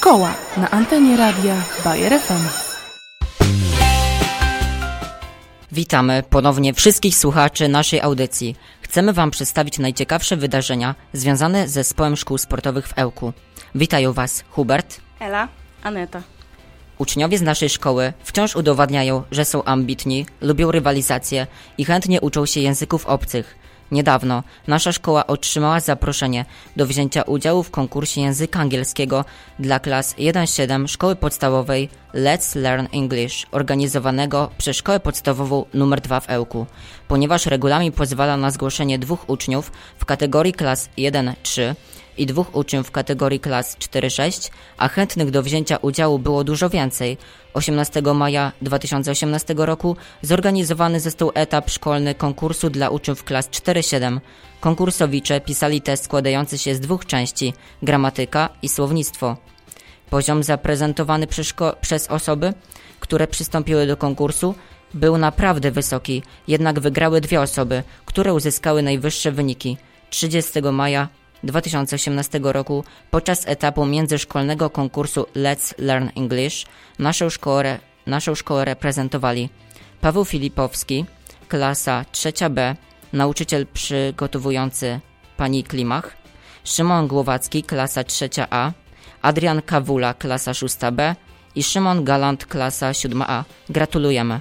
Szkoła na antenie radia Bayer FM. Witamy ponownie wszystkich słuchaczy naszej audycji. Chcemy Wam przedstawić najciekawsze wydarzenia związane z Zespołem Szkół Sportowych w Ełku. Witają Was Hubert, Ela, Aneta. Uczniowie z naszej szkoły wciąż udowadniają, że są ambitni, lubią rywalizację i chętnie uczą się języków obcych. Niedawno nasza szkoła otrzymała zaproszenie do wzięcia udziału w konkursie języka angielskiego dla klas 1-7 szkoły podstawowej Let's Learn English, organizowanego przez szkołę podstawową nr 2 w Ełku. Ponieważ regulamin pozwala na zgłoszenie 2 uczniów w kategorii klas 1-3 i 2 uczniów w kategorii klas 4-6, a chętnych do wzięcia udziału było dużo więcej. 18 maja 2018 roku zorganizowany został etap szkolny konkursu dla uczniów klas 4-7. Konkursowicze pisali test składający się z 2 części – gramatyka i słownictwo. Poziom zaprezentowany przez osoby, które przystąpiły do konkursu, był naprawdę wysoki, jednak wygrały 2 osoby, które uzyskały najwyższe wyniki. 30 maja 2018 roku podczas etapu międzyszkolnego konkursu Let's Learn English naszą szkołę reprezentowali Paweł Filipowski, klasa 3B, nauczyciel przygotowujący pani Klimach, Szymon Głowacki, klasa 3A, Adrian Kawula, klasa 6B i Szymon Galant, klasa 7A. Gratulujemy!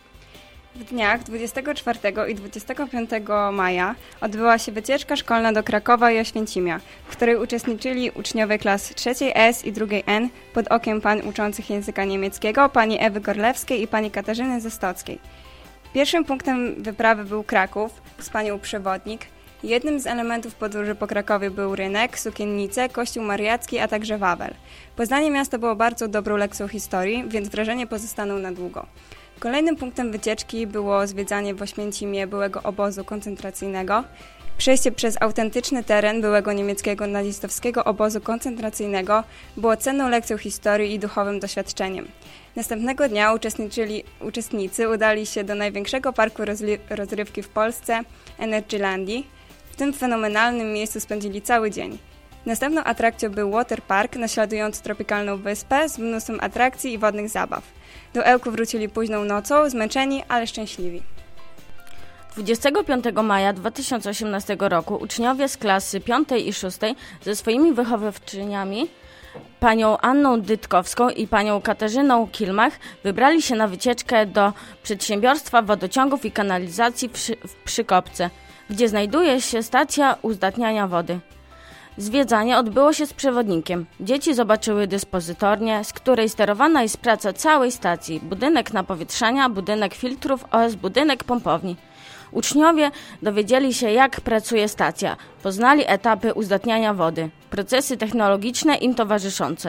W dniach 24 i 25 maja odbyła się wycieczka szkolna do Krakowa i Oświęcimia, w której uczestniczyli uczniowie klas 3S i 2N pod okiem pań uczących języka niemieckiego, pani Ewy Gorlewskiej i pani Katarzyny Zestockiej. Pierwszym punktem wyprawy był Kraków z panią przewodnik. Jednym z elementów podróży po Krakowie był rynek, sukiennice, kościół mariacki, a także Wawel. Poznanie miasta było bardzo dobrą lekcją historii, więc wrażenie pozostaną na długo. Kolejnym punktem wycieczki było zwiedzanie w Oświęcimie byłego obozu koncentracyjnego, przejście przez autentyczny teren byłego niemieckiego nazistowskiego obozu koncentracyjnego było cenną lekcją historii i duchowym doświadczeniem. Następnego dnia uczestnicy udali się do największego parku rozrywki w Polsce, Energylandii. W tym fenomenalnym miejscu spędzili cały dzień. Następną atrakcją był waterpark, naśladujący tropikalną wyspę z mnóstwem atrakcji i wodnych zabaw. Do Ełku wrócili późną nocą, zmęczeni, ale szczęśliwi. 25 maja 2018 roku uczniowie z klasy 5 i 6 ze swoimi wychowawczyniami, panią Anną Dytkowską i panią Katarzyną Kilmach, wybrali się na wycieczkę do przedsiębiorstwa wodociągów i kanalizacji w Przykopce, gdzie znajduje się stacja uzdatniania wody. Zwiedzanie odbyło się z przewodnikiem. Dzieci zobaczyły dyspozytornię, z której sterowana jest praca całej stacji, budynek napowietrzania, budynek filtrów oraz budynek pompowni. Uczniowie dowiedzieli się, jak pracuje stacja, poznali etapy uzdatniania wody, procesy technologiczne im towarzyszące,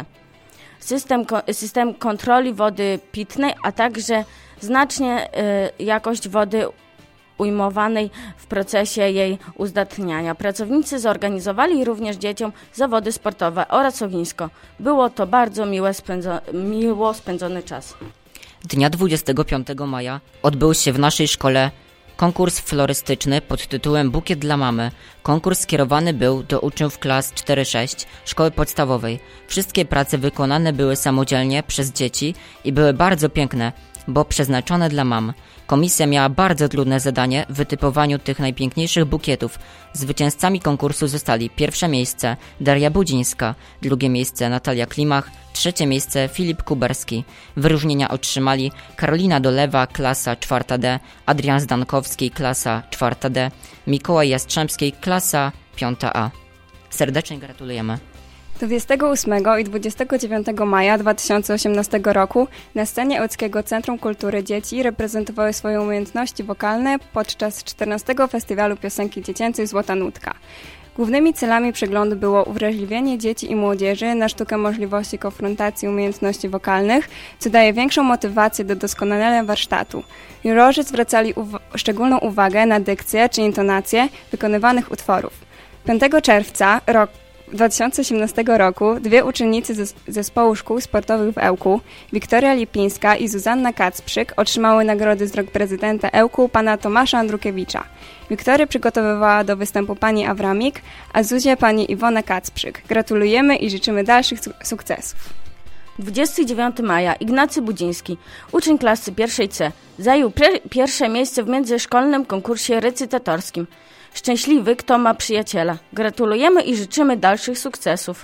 system kontroli wody pitnej, a także znacznie jakość wody ujmowanej w procesie jej uzdatniania. Pracownicy zorganizowali również dzieciom zawody sportowe oraz ognisko. Było to bardzo miło spędzony czas. Dnia 25 maja odbył się w naszej szkole konkurs florystyczny pod tytułem Bukiet dla mamy. Konkurs skierowany był do uczniów klas 4-6 szkoły podstawowej. Wszystkie prace wykonane były samodzielnie przez dzieci i były bardzo piękne, bo przeznaczone dla mam. Komisja miała bardzo trudne zadanie w wytypowaniu tych najpiękniejszych bukietów. Zwycięzcami konkursu zostali pierwsze miejsce Daria Budzińska, drugie miejsce Natalia Klimach, trzecie miejsce Filip Kuberski. Wyróżnienia otrzymali Karolina Dolewa, klasa 4D, Adrian Zdankowski, klasa 4D, Mikołaj Jastrzębski, klasa 5A. Serdecznie gratulujemy. 28 i 29 maja 2018 roku na scenie Ełckiego Centrum Kultury Dzieci reprezentowały swoje umiejętności wokalne podczas 14. Festiwalu Piosenki Dziecięcej Złota Nutka. Głównymi celami przeglądu było uwrażliwienie dzieci i młodzieży na sztukę możliwości konfrontacji umiejętności wokalnych, co daje większą motywację do doskonalenia warsztatu. Jurorzy zwracali szczególną uwagę na dykcję czy intonację wykonywanych utworów. 5 czerwca 2018 roku 2 uczennice zespołu szkół sportowych w Ełku, Wiktoria Lipińska i Zuzanna Kacprzyk, otrzymały nagrody z rąk prezydenta Ełku, pana Tomasza Andrukiewicza. Wiktorię przygotowywała do występu pani Awramik, a Zuzie pani Iwona Kacprzyk. Gratulujemy i życzymy dalszych sukcesów. 29 maja Ignacy Budziński, uczeń klasy pierwszej C, zajął pierwsze miejsce w międzyszkolnym konkursie recytatorskim. Szczęśliwy, kto ma przyjaciela. Gratulujemy i życzymy dalszych sukcesów.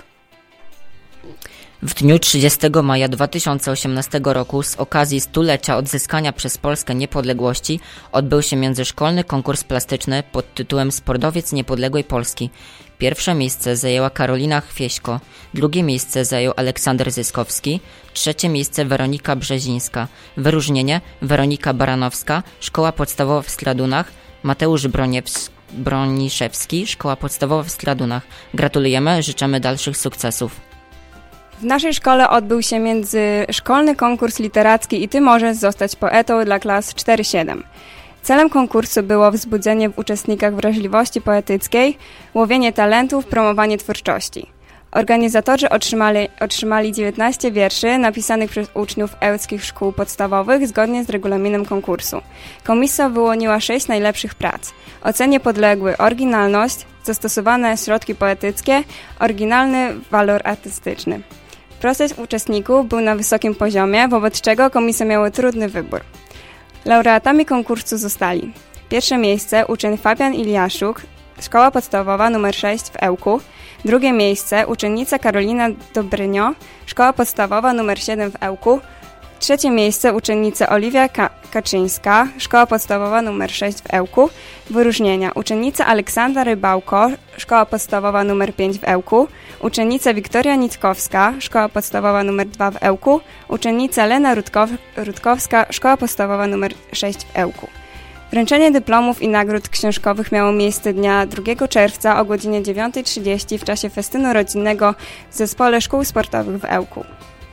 W dniu 30 maja 2018 roku z okazji stulecia odzyskania przez Polskę niepodległości odbył się międzyszkolny konkurs plastyczny pod tytułem Sportowiec Niepodległej Polski. Pierwsze miejsce zajęła Karolina Chwieśko, drugie miejsce zajął Aleksander Zyskowski, trzecie miejsce Weronika Brzezińska. Wyróżnienie Weronika Baranowska, Szkoła Podstawowa w Stradunach, Mateusz Broniszewski, Szkoła Podstawowa w Stradunach. Gratulujemy, życzymy dalszych sukcesów. W naszej szkole odbył się międzyszkolny konkurs literacki i Ty możesz zostać poetą dla klas 4-7. Celem konkursu było wzbudzenie w uczestnikach wrażliwości poetyckiej, łowienie talentów, promowanie twórczości. Organizatorzy otrzymali 19 wierszy napisanych przez uczniów ełckich szkół podstawowych zgodnie z regulaminem konkursu. Komisja wyłoniła 6 najlepszych prac. Ocenie podległy oryginalność, zastosowane środki poetyckie, oryginalny walor artystyczny. Proces uczestników był na wysokim poziomie, wobec czego komisja miała trudny wybór. Laureatami konkursu zostali: pierwsze miejsce uczeń Fabian Iliaszuk, Szkoła Podstawowa nr 6 w Ełku, drugie miejsce uczennica Karolina Dobrynio, Szkoła Podstawowa nr 7 w Ełku, trzecie miejsce uczennica Oliwia Kaczyńska, Szkoła Podstawowa nr 6 w Ełku. Wyróżnienia: uczennica Aleksandra Rybałko, Szkoła Podstawowa nr 5 w Ełku, uczennica Wiktoria Nitkowska, Szkoła Podstawowa nr 2 w Ełku, uczennica Lena Rutkowska, Szkoła Podstawowa nr 6 w Ełku. Wręczenie dyplomów i nagród książkowych miało miejsce dnia 2 czerwca o godzinie 9:30 w czasie festynu rodzinnego w Zespole Szkół Sportowych w Ełku.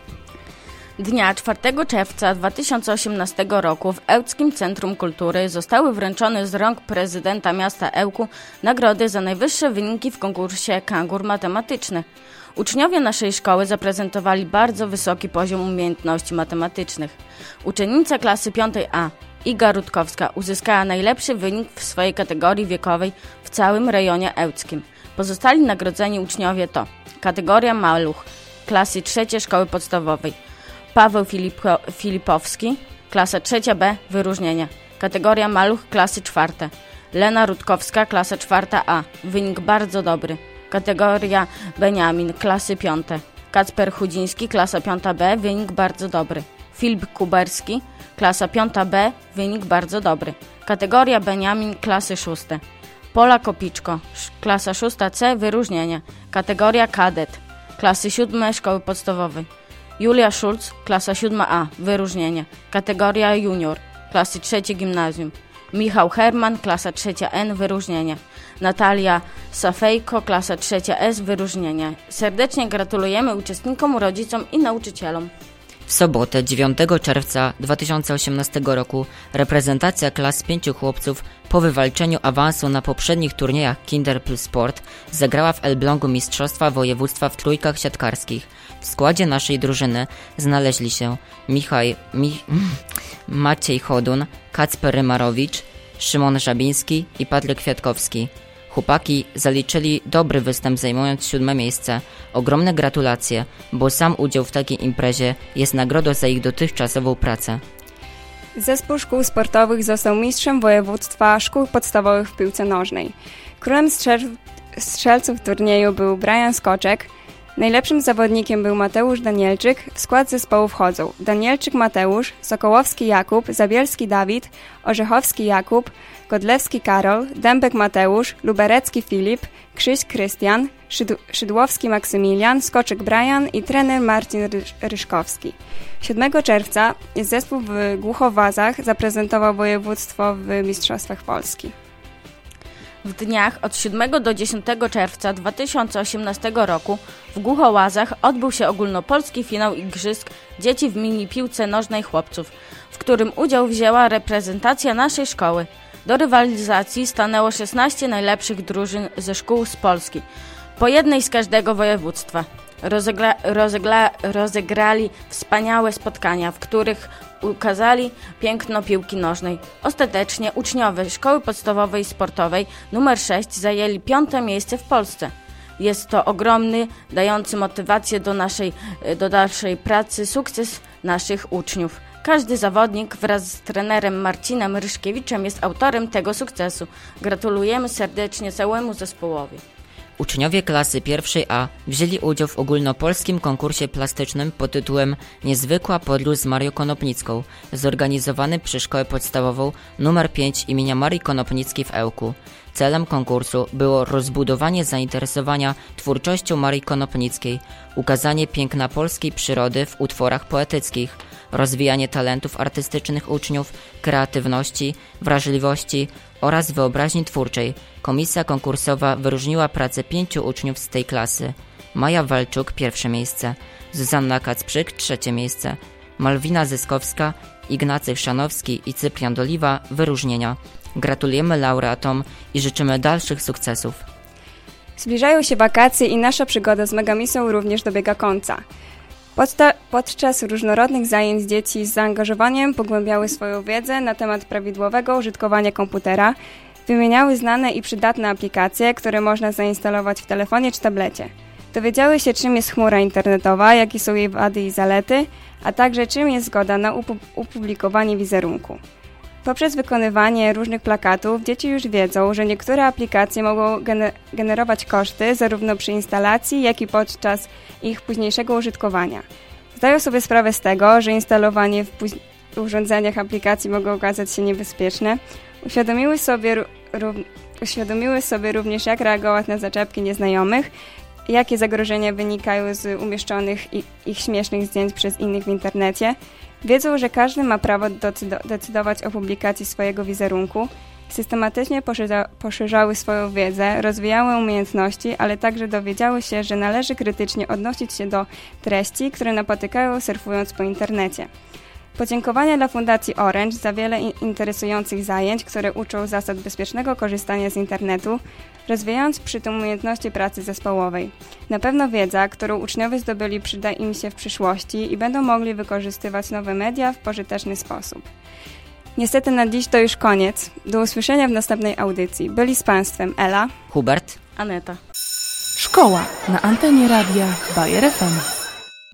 Dnia 4 czerwca 2018 roku w Ełckim Centrum Kultury zostały wręczone z rąk prezydenta miasta Ełku nagrody za najwyższe wyniki w konkursie Kangur matematyczny. Uczniowie naszej szkoły zaprezentowali bardzo wysoki poziom umiejętności matematycznych. Uczennica klasy 5A Iga Rutkowska uzyskała najlepszy wynik w swojej kategorii wiekowej w całym rejonie ełckim. Pozostali nagrodzeni uczniowie to kategoria Maluch, klasy 3 szkoły podstawowej, Paweł Filipowski, klasa 3B, wyróżnienia. Kategoria Maluch, klasy 4. Lena Rutkowska, klasa 4A, wynik bardzo dobry. Kategoria Beniamin, klasy 5. Kacper Chudziński, klasa 5B, wynik bardzo dobry. Filip Kuberski, klasa 5B, wynik bardzo dobry. Kategoria Beniamin, klasy 6. Pola Kopiczko, klasa 6C, wyróżnienia. Kategoria Kadet, klasy 7 szkoły podstawowej. Julia Schulz, klasa 7A, wyróżnienia. Kategoria Junior, klasy 3 gimnazjum. Michał Herman, klasa 3N, wyróżnienia. Natalia Safejko, klasa 3S, wyróżnienia. Serdecznie gratulujemy uczestnikom, rodzicom i nauczycielom. W sobotę 9 czerwca 2018 roku reprezentacja klas 5 chłopców po wywalczeniu awansu na poprzednich turniejach Kinder plus Sport zagrała w Elblągu Mistrzostwa Województwa w trójkach siatkarskich. W składzie naszej drużyny znaleźli się Maciej Chodun, Kacper Rymarowicz, Szymon Żabiński i Patryk Kwiatkowski. Chłopaki zaliczyli dobry występ, zajmując 7 miejsce. Ogromne gratulacje, bo sam udział w takiej imprezie jest nagrodą za ich dotychczasową pracę. Zespół szkół sportowych został mistrzem województwa szkół podstawowych w piłce nożnej. Królem strzelców turnieju był Brian Skoczek. Najlepszym zawodnikiem był Mateusz Danielczyk. W skład zespołu wchodzą Danielczyk Mateusz, Sokołowski Jakub, Zabielski Dawid, Orzechowski Jakub, Godlewski Karol, Dębek Mateusz, Luberecki Filip, Krzyś Krystian, Szydłowski Maksymilian, Skoczek Brian i trener Marcin Ryszkowski. 7 czerwca zespół w Głuchowazach zaprezentował województwo w Mistrzostwach Polski. W dniach od 7 do 10 czerwca 2018 roku w Głuchołazach odbył się ogólnopolski finał igrzysk dzieci w mini piłce nożnej chłopców, w którym udział wzięła reprezentacja naszej szkoły. Do rywalizacji stanęło 16 najlepszych drużyn ze szkół z Polski, po jednej z każdego województwa. Rozegrali wspaniałe spotkania, w których ukazali piękno piłki nożnej. Ostatecznie uczniowie Szkoły Podstawowej Sportowej nr 6 zajęli 5. miejsce w Polsce. Jest to ogromny, dający motywację do dalszej pracy sukces naszych uczniów. Każdy zawodnik wraz z trenerem Marcinem Ryszkiewiczem jest autorem tego sukcesu. Gratulujemy serdecznie całemu zespołowi. Uczniowie klasy pierwszej A wzięli udział w ogólnopolskim konkursie plastycznym pod tytułem Niezwykła podróż z Marią Konopnicką, zorganizowany przy Szkołę Podstawową nr 5 imienia Marii Konopnickiej w Ełku. Celem konkursu było rozbudowanie zainteresowania twórczością Marii Konopnickiej, ukazanie piękna polskiej przyrody w utworach poetyckich, rozwijanie talentów artystycznych uczniów, kreatywności, wrażliwości oraz wyobraźni twórczej. Komisja konkursowa wyróżniła pracę 5 uczniów z tej klasy. Maja Walczuk 1. miejsce, Zuzanna Kacprzyk 3. miejsce, Malwina Zyskowska, Ignacy Chrzanowski i Cyprian Doliwa wyróżnienia. Gratulujemy laureatom i życzymy dalszych sukcesów. Zbliżają się wakacje i nasza przygoda z Megamisą również dobiega końca. Podczas różnorodnych zajęć dzieci z zaangażowaniem pogłębiały swoją wiedzę na temat prawidłowego użytkowania komputera, wymieniały znane i przydatne aplikacje, które można zainstalować w telefonie czy tablecie. Dowiedziały się, czym jest chmura internetowa, jakie są jej wady i zalety, a także czym jest zgoda na opublikowanie wizerunku. Poprzez wykonywanie różnych plakatów dzieci już wiedzą, że niektóre aplikacje mogą generować koszty zarówno przy instalacji, jak i podczas ich późniejszego użytkowania. Zdają sobie sprawę z tego, że instalowanie w urządzeniach aplikacji mogą okazać się niebezpieczne. Uświadomiły sobie również, jak reagować na zaczepki nieznajomych, jakie zagrożenia wynikają z umieszczonych ich śmiesznych zdjęć przez innych w internecie. Wiedzą, że każdy ma prawo decydować o publikacji swojego wizerunku. Systematycznie poszerzały swoją wiedzę, rozwijały umiejętności, ale także dowiedziały się, że należy krytycznie odnosić się do treści, które napotykają surfując po internecie. Podziękowania dla Fundacji Orange za wiele interesujących zajęć, które uczą zasad bezpiecznego korzystania z internetu, rozwijając przy tym umiejętności pracy zespołowej. Na pewno wiedza, którą uczniowie zdobyli, przyda im się w przyszłości i będą mogli wykorzystywać nowe media w pożyteczny sposób. Niestety na dziś to już koniec. Do usłyszenia w następnej audycji. Byli z Państwem Ela, Hubert, Aneta. Szkoła na antenie radia Bayer FM.